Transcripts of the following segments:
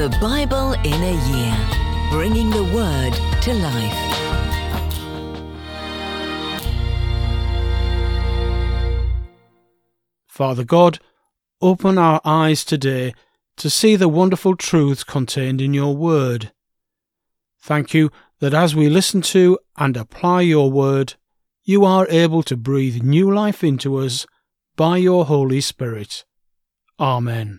The Bible in a Year, bringing the Word to life. Father God, open our eyes today to see the wonderful truths contained in your Word. Thank you that as we listen to and apply your Word, you are able to breathe new life into us by your Holy Spirit. Amen.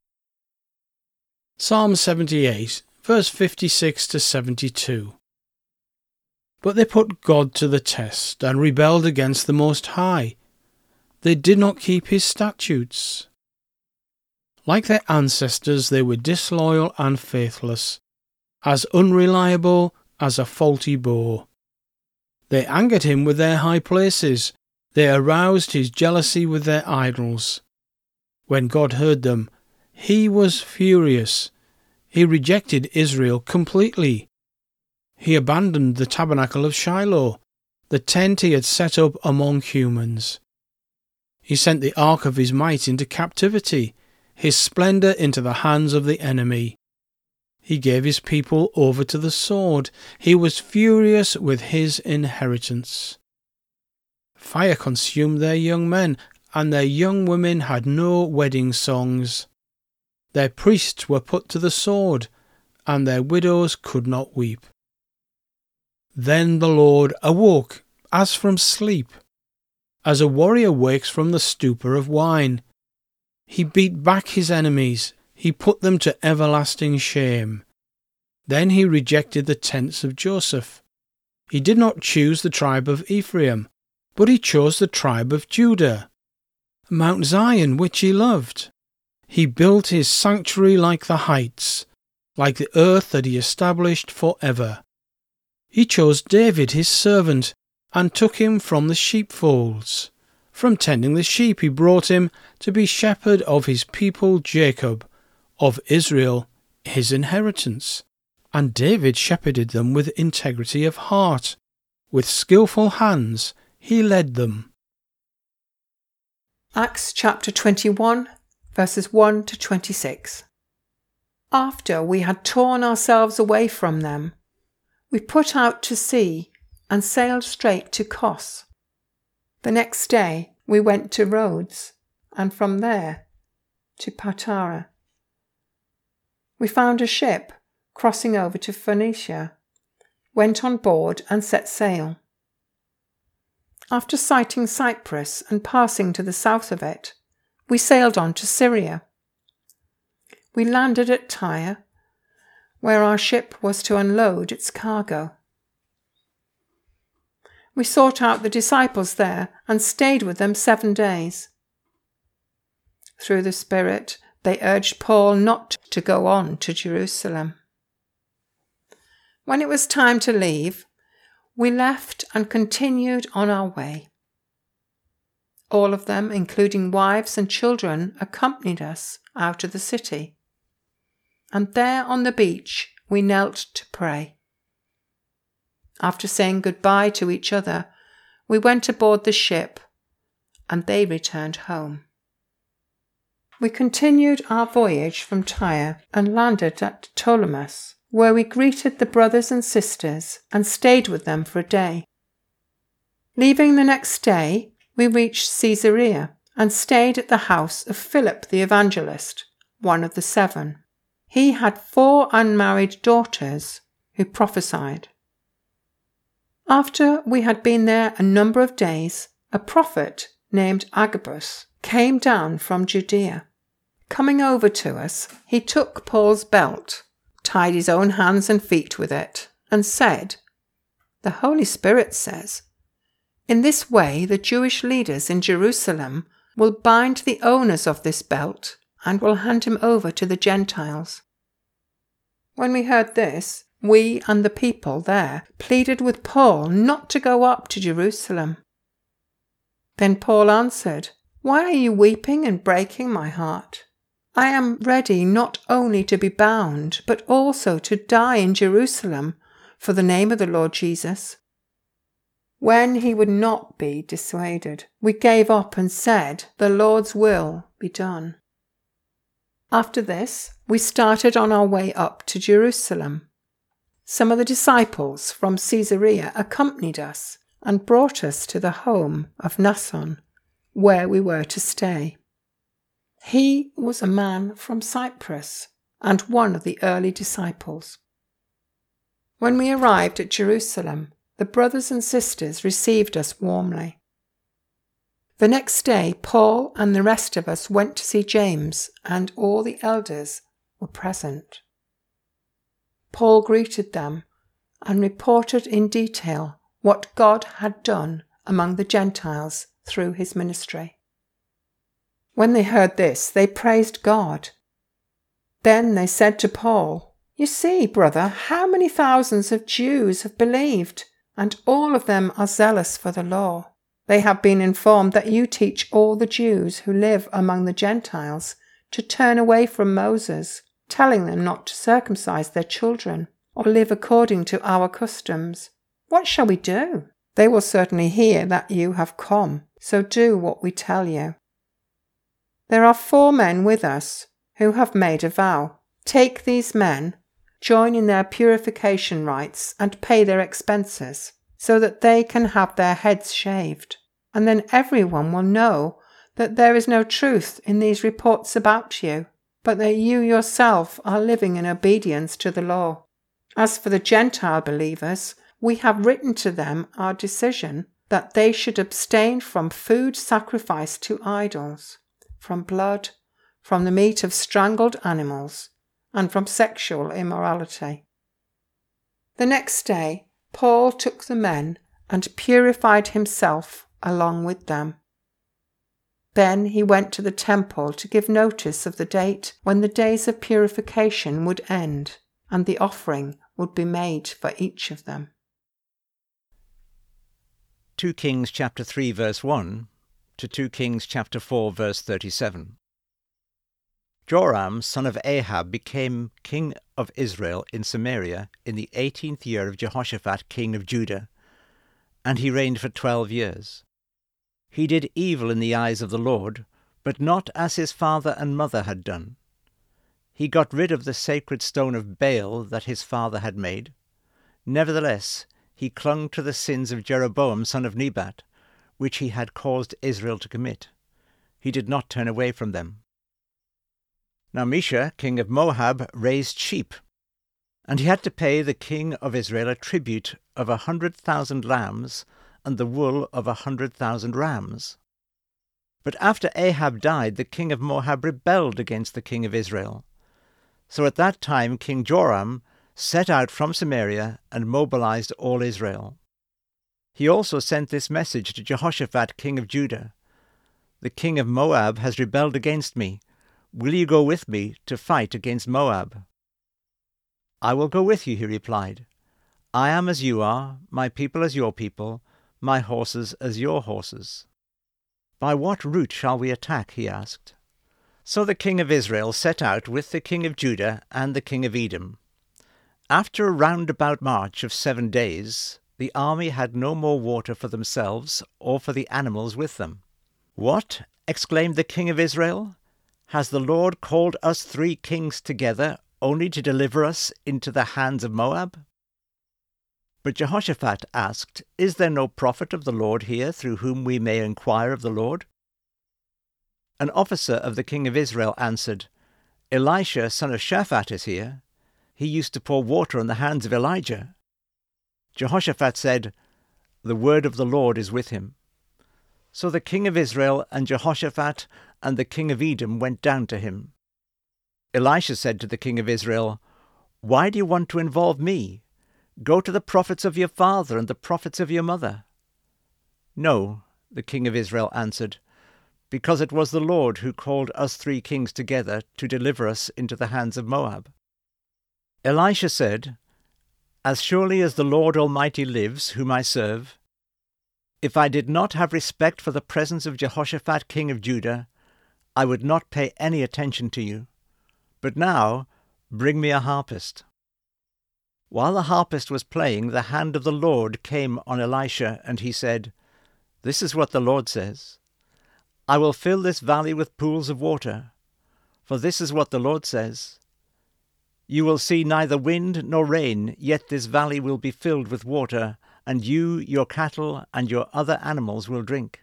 Psalm 78, verse 56 to 72. But they put God to the test and rebelled against the Most High. They did not keep his statutes. Like their ancestors, they were disloyal and faithless, as unreliable as a faulty bow. They angered him with their high places. They aroused his jealousy with their idols. When God heard them, he was furious. He rejected Israel completely. He abandoned the tabernacle of Shiloh, the tent he had set up among humans. He sent the ark of his might into captivity, his splendour into the hands of the enemy. He gave his people over to the sword. He was furious with his inheritance. Fire consumed their young men, and their young women had no wedding songs. Their priests were put to the sword, and their widows could not weep. Then the Lord awoke as from sleep, as a warrior wakes from the stupor of wine. He beat back his enemies, he put them to everlasting shame. Then he rejected the tents of Joseph. He did not choose the tribe of Ephraim, but he chose the tribe of Judah, Mount Zion, which he loved. He built his sanctuary like the heights, like the earth that he established forever. He chose David his servant, and took him from the sheepfolds. From tending the sheep he brought him to be shepherd of his people Jacob, of Israel his inheritance. And David shepherded them with integrity of heart. With skillful hands he led them. Acts chapter 21, verses 1 to 26. After we had torn ourselves away from them, we put out to sea and sailed straight to Kos. The next day we went to Rhodes, and from there to Patara. We found a ship crossing over to Phoenicia, went on board and set sail. After sighting Cyprus and passing to the south of it, we sailed on to Syria. We landed at Tyre, where our ship was to unload its cargo. We sought out the disciples there and stayed with them 7 days. Through the Spirit, they urged Paul not to go on to Jerusalem. When it was time to leave, we left and continued on our way. All of them, including wives and children, accompanied us out of the city. And there on the beach we knelt to pray. After saying goodbye to each other, we went aboard the ship, and they returned home. We continued our voyage from Tyre and landed at Ptolemais, where we greeted the brothers and sisters and stayed with them for a day. Leaving the next day, we reached Caesarea and stayed at the house of Philip the evangelist, one of the 7. He had 4 unmarried daughters who prophesied. After we had been there a number of days, a prophet named Agabus came down from Judea. Coming over to us, he took Paul's belt, tied his own hands and feet with it, and said, "The Holy Spirit says, in this way the Jewish leaders in Jerusalem will bind the owners of this belt and will hand him over to the Gentiles." When we heard this, we and the people there pleaded with Paul not to go up to Jerusalem. Then Paul answered, "Why are you weeping and breaking my heart? I am ready not only to be bound, but also to die in Jerusalem for the name of the Lord Jesus." When he would not be dissuaded, we gave up and said, "The Lord's will be done." After this, we started on our way up to Jerusalem. Some of the disciples from Caesarea accompanied us and brought us to the home of Mnason, where we were to stay. He was a man from Cyprus and one of the early disciples. When we arrived at Jerusalem, the brothers and sisters received us warmly. The next day, Paul and the rest of us went to see James, and all the elders were present. Paul greeted them and reported in detail what God had done among the Gentiles through his ministry. When they heard this, they praised God. Then they said to Paul, "You see, brother, how many thousands of Jews have believed, and all of them are zealous for the law. They have been informed that you teach all the Jews who live among the Gentiles to turn away from Moses, telling them not to circumcise their children or live according to our customs. What shall we do? They will certainly hear that you have come, so do what we tell you. There are 4 men with us who have made a vow. Take these men, join in their purification rites, and pay their expenses, so that they can have their heads shaved, and then everyone will know that there is no truth in these reports about you, but that you yourself are living in obedience to the law. As for the Gentile believers, we have written to them our decision that they should abstain from food sacrificed to idols, from blood, from the meat of strangled animals, and from sexual immorality." The next day, Paul took the men and purified himself along with them. Then he went to the temple to give notice of the date when the days of purification would end, and the offering would be made for each of them. 2 Kings chapter 3 verse 1 to 2 Kings chapter 4 verse 37. Joram, son of Ahab, became king of Israel in Samaria in the 18th year of Jehoshaphat, king of Judah, and he reigned for 12 years. He did evil in the eyes of the Lord, but not as his father and mother had done. He got rid of the sacred stone of Baal that his father had made. Nevertheless, he clung to the sins of Jeroboam, son of Nebat, which he had caused Israel to commit. He did not turn away from them. Now Mesha, king of Moab, raised sheep, and he had to pay the king of Israel a tribute of 100,000 lambs and the wool of 100,000 rams. But after Ahab died, the king of Moab rebelled against the king of Israel. So at that time King Joram set out from Samaria and mobilized all Israel. He also sent this message to Jehoshaphat, king of Judah: "The king of Moab has rebelled against me. Will you go with me to fight against Moab?" "I will go with you," he replied. "I am as you are, my people as your people, my horses as your horses." "By what route shall we attack?" he asked. So the king of Israel set out with the king of Judah and the king of Edom. After a roundabout march of 7 days, the army had no more water for themselves or for the animals with them. "What?" exclaimed the king of Israel. "Has the Lord called us 3 kings together only to deliver us into the hands of Moab?" But Jehoshaphat asked, "Is there no prophet of the Lord here through whom we may inquire of the Lord?" An officer of the king of Israel answered, "Elisha, son of Shaphat, is here. He used to pour water on the hands of Elijah." Jehoshaphat said, "The word of the Lord is with him." So the king of Israel and Jehoshaphat and the king of Edom went down to him. Elisha said to the king of Israel, "Why do you want to involve me? Go to the prophets of your father and the prophets of your mother." "No," the king of Israel answered, "because it was the Lord who called us 3 kings together to deliver us into the hands of Moab." Elisha said, "As surely as the Lord Almighty lives, whom I serve, if I did not have respect for the presence of Jehoshaphat, king of Judah, I would not pay any attention to you. But now bring me a harpist." While the harpist was playing, the hand of the Lord came on Elisha, and he said, "This is what the Lord says: I will fill this valley with pools of water. For this is what the Lord says: You will see neither wind nor rain, yet this valley will be filled with water, and you, your cattle, and your other animals will drink.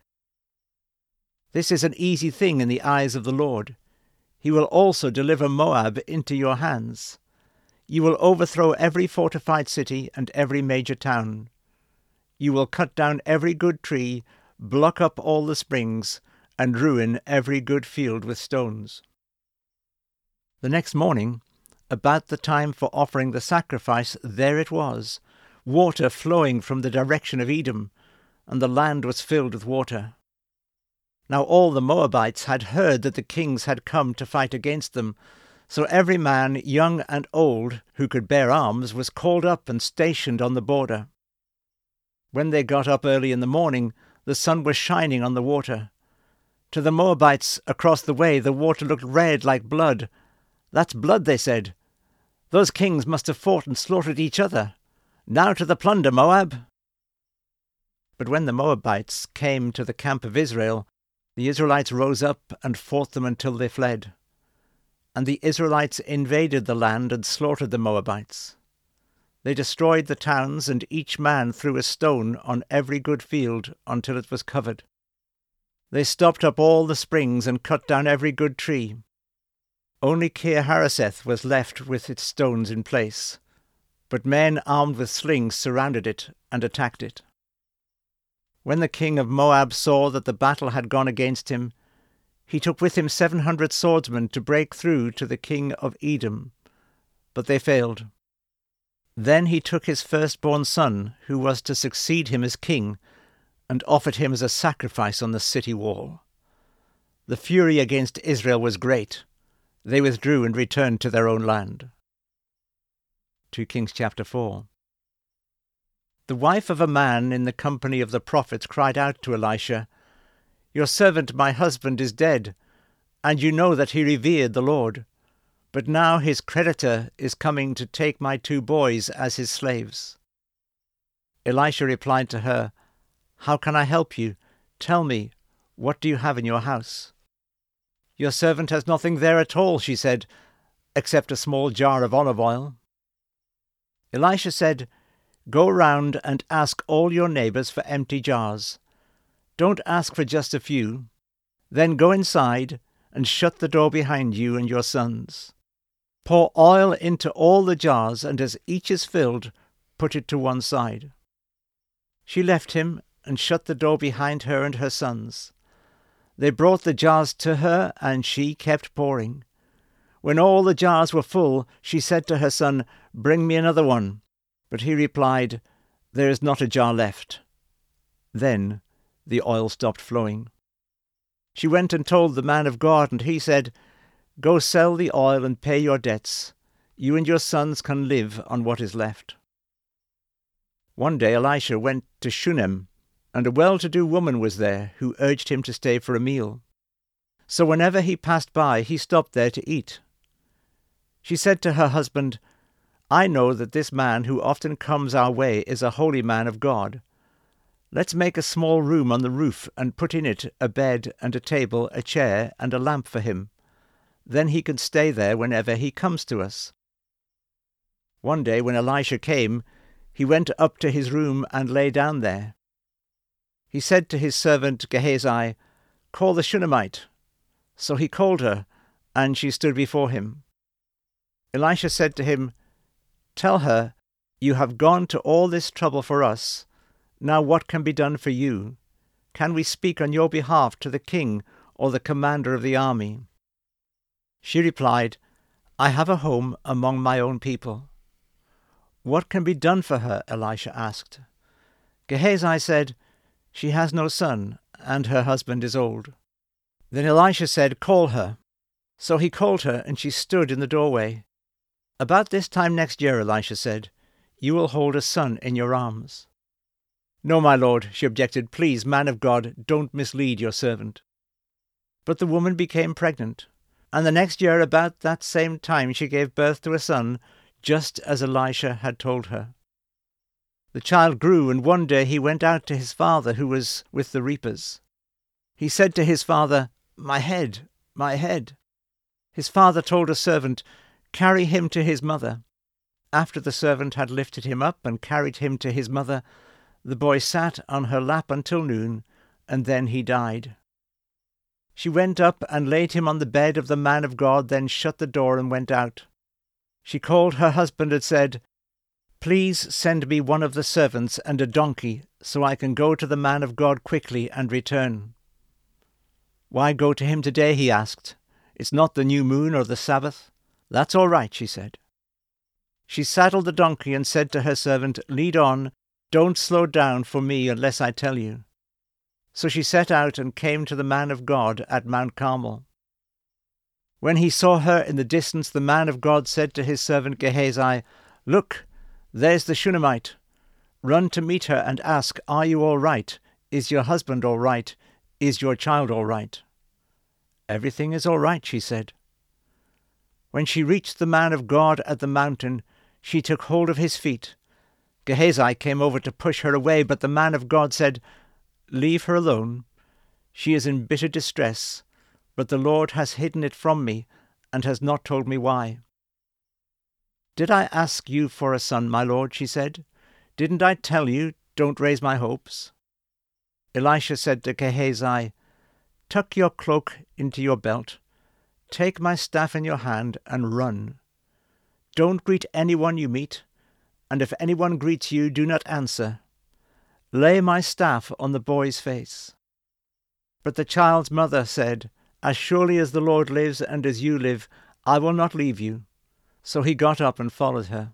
This is an easy thing in the eyes of the Lord. He will also deliver Moab into your hands. You will overthrow every fortified city and every major town. You will cut down every good tree, block up all the springs, and ruin every good field with stones. The next morning, about the time for offering the sacrifice, there it was, water flowing from the direction of Edom, and the land was filled with water. Now all the Moabites had heard that the kings had come to fight against them, so every man, young and old, who could bear arms, was called up and stationed on the border. When they got up early in the morning, the sun was shining on the water. To the Moabites across the way, the water looked red like blood. That's blood, they said. Those kings must have fought and slaughtered each other. Now to the plunder, Moab! But when the Moabites came to the camp of Israel, the Israelites rose up and fought them until they fled. And the Israelites invaded the land and slaughtered the Moabites. They destroyed the towns, and each man threw a stone on every good field until it was covered. They stopped up all the springs and cut down every good tree. Only Kir-Hareseth was left with its stones in place, but men armed with slings surrounded it and attacked it. When the king of Moab saw that the battle had gone against him, he took with him 700 swordsmen to break through to the king of Edom, but they failed. Then he took his firstborn son, who was to succeed him as king, and offered him as a sacrifice on the city wall. The fury against Israel was great. They withdrew and returned to their own land. 2 Kings chapter 4. The wife of a man in the company of the prophets cried out to Elisha, Your servant my husband is dead, and you know that he revered the Lord. But now his creditor is coming to take my 2 boys as his slaves. Elisha replied to her, How can I help you? Tell me, what do you have in your house? Your servant has nothing there at all, she said, except a small jar of olive oil. Elisha said, Go round and ask all your neighbors for empty jars. Don't ask for just a few. Then go inside and shut the door behind you and your sons. Pour oil into all the jars, and as each is filled, put it to one side. She left him and shut the door behind her and her sons. They brought the jars to her, and she kept pouring. When all the jars were full, she said to her son, Bring me another one. But he replied, There is not a jar left. Then the oil stopped flowing. She went and told the man of God, and he said, Go sell the oil and pay your debts. You and your sons can live on what is left. One day Elisha went to Shunem, and a well-to-do woman was there who urged him to stay for a meal. So whenever he passed by, he stopped there to eat. She said to her husband, I know that this man who often comes our way is a holy man of God. Let's make a small room on the roof and put in it a bed and a table, a chair and a lamp for him. Then he can stay there whenever he comes to us. One day when Elisha came, he went up to his room and lay down there. He said to his servant Gehazi, Call the Shunammite. So he called her, and she stood before him. Elisha said to him, Tell her, You have gone to all this trouble for us. Now what can be done for you? Can we speak on your behalf to the king or the commander of the army? She replied, I have a home among my own people. What can be done for her? Elisha asked. Gehazi said, She has no son, and her husband is old. Then Elisha said, Call her. So he called her, and she stood in the doorway. About this time next year, Elisha said, You will hold a son in your arms. No, my lord, she objected. Please, man of God, don't mislead your servant. But the woman became pregnant, and the next year about that same time she gave birth to a son, just as Elisha had told her. The child grew, and one day he went out to his father, who was with the reapers. He said to his father, My head, my head. His father told a servant, "Carry him to his mother." After the servant had lifted him up and carried him to his mother, the boy sat on her lap until noon, and then he died. She went up and laid him on the bed of the man of God, then shut the door and went out. She called her husband and said, "Please send me one of the servants and a donkey, so I can go to the man of God quickly and return." "Why go to him today?" he asked. "It's not the new moon or the Sabbath." "That's all right," she said. She saddled the donkey and said to her servant, "Lead on, don't slow down for me unless I tell you." So she set out and came to the man of God at Mount Carmel. When he saw her in the distance, the man of God said to his servant Gehazi, "Look, there's the Shunammite. Run to meet her and ask, 'Are you all right? Is your husband all right? Is your child all right?'" "Everything is all right," she said. When she reached the man of God at the mountain, she took hold of his feet. Gehazi came over to push her away, but the man of God said, "Leave her alone. She is in bitter distress, but the Lord has hidden it from me and has not told me why." "Did I ask you for a son, my lord?" she said. "Didn't I tell you, don't raise my hopes?" Elisha said to Gehazi, "Tuck your cloak into your belt. Take my staff in your hand and run. Don't greet anyone you meet, and if anyone greets you, do not answer. Lay my staff on the boy's face." But the child's mother said, "As surely as the Lord lives and as you live, I will not leave you." So he got up and followed her.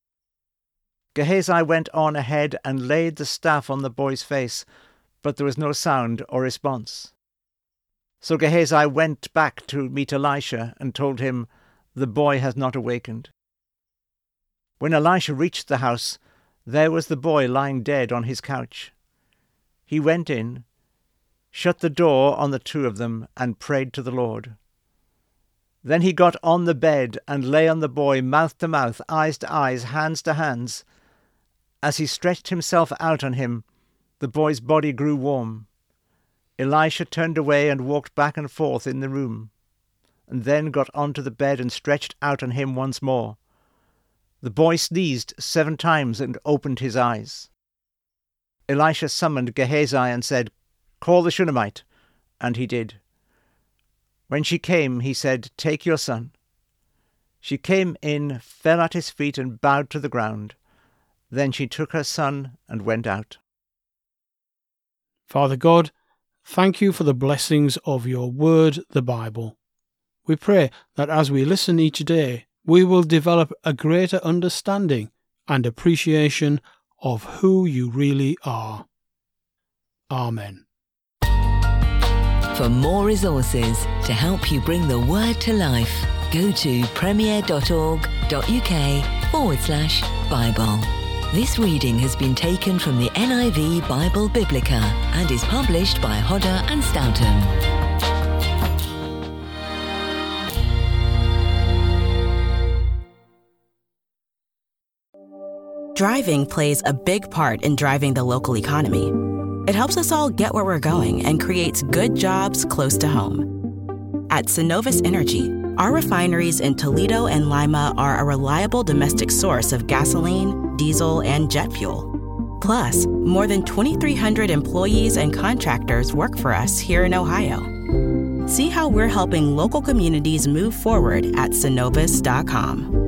Gehazi went on ahead and laid the staff on the boy's face, but there was no sound or response. So Gehazi went back to meet Elisha and told him, "The boy has not awakened." When Elisha reached the house, there was the boy lying dead on his couch. He went in, shut the door on the two of them, and prayed to the Lord. Then he got on the bed and lay on the boy, mouth to mouth, eyes to eyes, hands to hands. As he stretched himself out on him, the boy's body grew warm. Elisha turned away and walked back and forth in the room, and then got onto the bed and stretched out on him once more. The boy sneezed 7 times and opened his eyes. Elisha summoned Gehazi and said, "Call the Shunammite," and he did. When she came, he said, "Take your son." She came in, fell at his feet, and bowed to the ground. Then she took her son and went out. Father God, thank you for the blessings of your word, the Bible. We pray that as we listen each day, we will develop a greater understanding and appreciation of who you really are. Amen. For more resources to help you bring the word to life, go to premier.org.uk/Bible. This reading has been taken from the NIV Bible Biblica and is published by Hodder and Stoughton. Driving plays a big part in driving the local economy. It helps us all get where we're going and creates good jobs close to home. At Synovus Energy, our refineries in Toledo and Lima are a reliable domestic source of gasoline, diesel, and jet fuel. Plus, more than 2,300 employees and contractors work for us here in Ohio. See how we're helping local communities move forward at Synovus.com.